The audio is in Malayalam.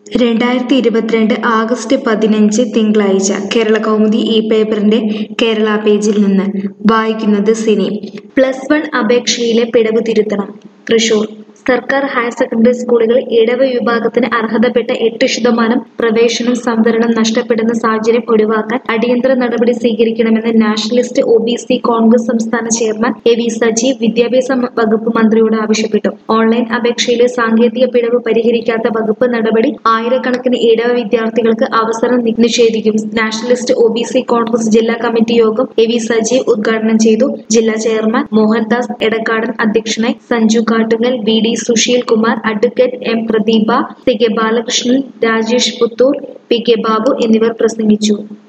2022 ആഗസ്റ്റ് 15 തിങ്കളാഴ്ച കേരളകൗമുദി ഈ പേപ്പറിന്റെ കേരള പേജിൽ നിന്ന് വായിക്കുന്നത് സിനി. +1 അപേക്ഷയിലെ പിഴവ് തിരുത്തണം. തൃശൂർ സർക്കാർ ഹയർ സെക്കൻഡറി സ്കൂളുകളിൽ ഇടവ വിഭാഗത്തിന് അർഹതപ്പെട്ട 8% പ്രവേശനം സംവരണം നഷ്ടപ്പെടുന്ന സാഹചര്യം ഒഴിവാക്കാൻ അടിയന്തര നടപടി സ്വീകരിക്കണമെന്ന് നാഷണലിസ്റ്റ് OBC കോൺഗ്രസ് സംസ്ഥാന ചെയർമാൻ AV സജീവ് വിദ്യാഭ്യാസ വകുപ്പ് മന്ത്രിയോട് ആവശ്യപ്പെട്ടു. ഓൺലൈൻ അപേക്ഷയിലെ സാങ്കേതിക പിഴവ് പരിഹരിക്കാത്ത വകുപ്പ് നടപടി ആയിരക്കണക്കിന് ഇടവ വിദ്യാർത്ഥികൾക്ക് അവസരം നിഷേധിക്കും. നാഷണലിസ്റ്റ് OBC കോൺഗ്രസ് ജില്ലാ കമ്മിറ്റി യോഗം AV സജീവ് ഉദ്ഘാടനം ചെയ്തു. ജില്ലാ ചെയർമാൻ മോഹൻദാസ് എടക്കാടൻ അധ്യക്ഷനായി. Sanju Kattungal, VD Susheel Kumar, advocate M Pradeepa, CK Balakrishnan, രാജേഷ് പുത്തൂർ, PK ബാബു എന്നിവർ പ്രസംഗിച്ചു.